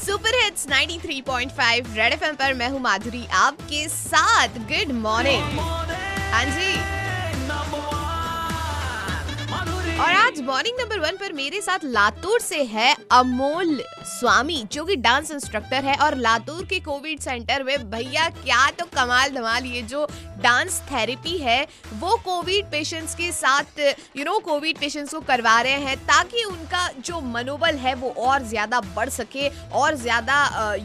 Super hits 93.5 red FM पर मैं हूँ माधुरी आपके साथ। Good morning. हाँ जी, और आज मॉर्निंग नंबर 1 पर मेरे साथ लातूर से है अमोल स्वामी, जो कि डांस इंस्ट्रक्टर है। और लातूर के कोविड सेंटर में भैया क्या तो कमाल धमाल ये जो डांस थेरेपी है वो कोविड पेशेंट्स के साथ कोविड पेशेंट्स को करवा रहे हैं, ताकि उनका जो मनोबल है वो और ज्यादा बढ़ सके और ज्यादा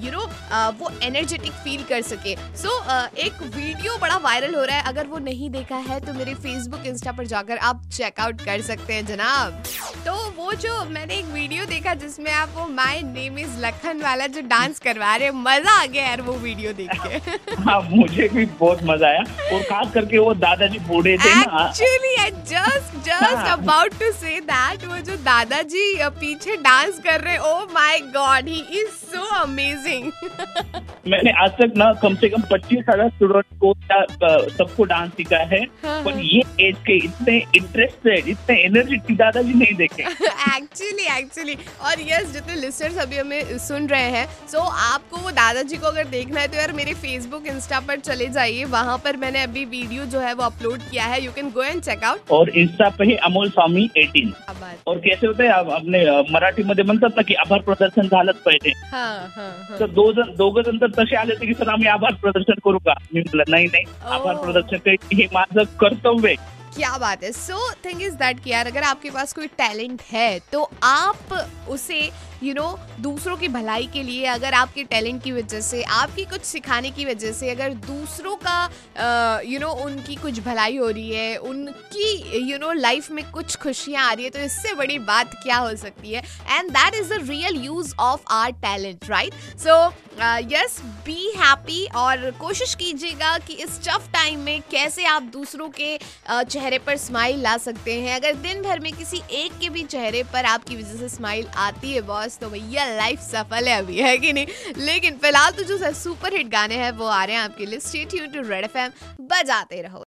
वो एनर्जेटिक फील कर सके। एक वीडियो बड़ा वायरल हो रहा है, अगर वो नहीं देखा है तो मेरे फेसबुक इंस्टा पर जाकर आप चेकआउट कर सकते हैं जनाब। तो वो जो मैंने एक वीडियो देखा जिसमें आप वो माय नेम इज लखन वाला जो डांस करवा रहे, मजा आ गया यार वो वीडियो देख के। हाँ, मुझे भी बहुत मजा आया, और खास करके वो दादाजी बूढ़े थे ना। Actually, I just about to say that वो जो दादाजी पीछे डांस कर रहे, oh my God, he is so amazing। मैंने आज तक ना कम से कम 25,000 स्टूडेंट को सबको डांस सिखाया है, पर ये एज के इतने इंटरेस्टेड, इतने एनर्जेटिक दादाजी नहीं देखे। एक्चुअली और यस, जितने लिसनर्स अभी हमें सुन रहे हैं, सो आपको वो दादाजी को अगर देखना है तो यार मेरे फेसबुक इंस्टा पर चले जाइए, वहाँ पर मैंने अभी वीडियो जो है वो अपलोड किया है, you can go and check out. और इंस्टा पे ही अमोल स्वामी 18। और कैसे होते हैं आपने मराठी मध्ये म्हणतात ना की आभार प्रदर्शन झालंच पाहिजे। तर दोघं जण तर तसे आले की सर आम्ही आभार प्रदर्शन करू का? मी म्हटलं नाही, आभार प्रदर्शन हे माझं कर्तव्य आहे। क्या बात है। सो थिंग इज दैट कि यार अगर आपके पास कोई टैलेंट है तो आप उसे दूसरों की भलाई के लिए, अगर आपके टैलेंट की वजह से, आपकी कुछ सिखाने की वजह से अगर दूसरों का उनकी कुछ भलाई हो रही है, उनकी लाइफ में कुछ खुशियाँ आ रही है, तो इससे बड़ी बात क्या हो सकती है। And that is the real use of our talent, right. So yes, be happy और कोशिश कीजिएगा कि इस टफ टाइम में कैसे आप दूसरों के चेहरे पर स्माइल ला सकते हैं। अगर दिन भर में किसी एक के भी चेहरे पर आपकी वजह से स्माइल आती है बॉस, तो भैया लाइफ सफल है अभी, है कि नहीं। लेकिन फिलहाल तो जो सुपर हिट गाने हैं वो आ रहे हैं आपके लिए। Stay tuned to Red FM, बजाते रहो।